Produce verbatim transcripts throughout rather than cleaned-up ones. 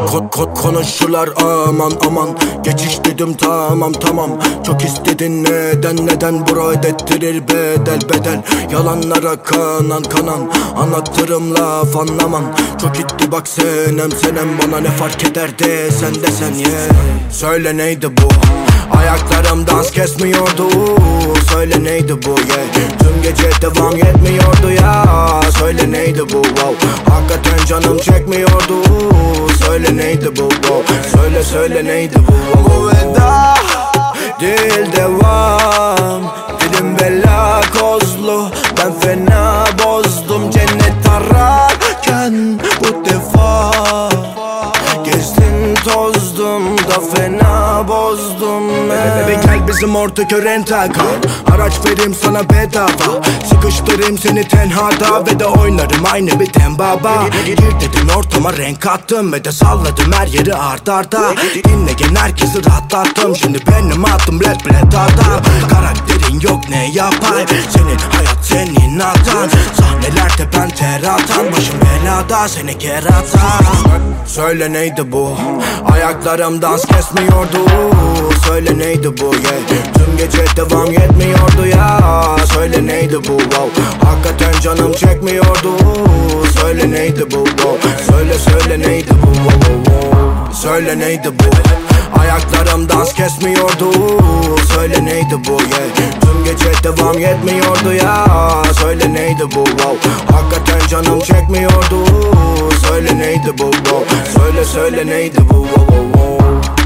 Kod kod konuşurlar aman aman. Geçiş dedim tamam tamam. Çok istedin neden neden, bro ödettirir bedel bedel. Yalanlara kanan kanan, anlatırım laf anlaman. Çok gitti bak senem senem, bana ne fark eder sen desen yeah. Söyle neydi bu? Ayaklarım dans kesmiyordu. Söyle neydi bu yeah. Tüm gece devam yetmiyordu ya. Söyle neydi bu wow. Hakikaten canım çekmiyordu. Söyle neydi bu wow. Söyle söyle neydi bu wow. Bu veda değil devam. Dilim bela kozlu, ben fena bozdum. Cennet ararken bu defa gezdim tozdum da fena bozdum. Bebe gel bizim ortak rental kal. Araç vereyim sana bedava. Sıkıştırayım seni tenhada ve de oynarım aynı bir tembaba. Gir dedin ortama renk attım ve de salladım her yeri art arda. Dinleyen herkesi rahatlattım. Şimdi benim adım rap redada. Karakterin yok ne yapay. Senin hayat senin hatan. Sahnelerde ben ter atan. Başım belada seni keratan. Söyle neydi bu? Ayaklarım dans kesmiyordu. Söyle neydi bu yeah. Tüm gece devam yetmiyordu ya. Söyle neydi bu wow. Hakikaten canım çekmiyordu. Söyle neydi bu wow. Söyle söyle neydi bu wow, wow. Söyle neydi bu? Ayaklarım dans kesmiyordu. Söyle neydi bu yeah. Tüm gece devam yetmiyordu ya. Söyle neydi bu wow. Hakikaten canım çekmiyordu. Söyle neydi bu wow. Söyle söyle neydi bu wow, wow, wow.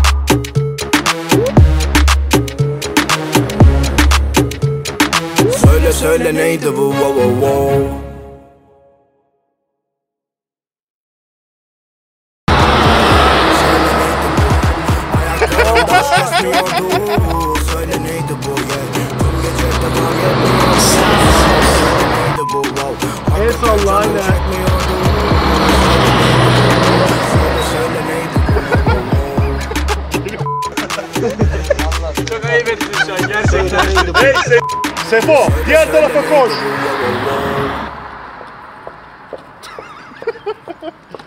Söyle söyle neydi bu wow, wow, wow. Söyle neydi bu yeah. Tüm gece devam yetmiyordu. Neydi bu wow. Hakikaten canım çekmiyordu. Söyle söyle neydi bu. Çok ayıp ettin şu an gerçekten. Neyse. Sefo diğer tarafa koş.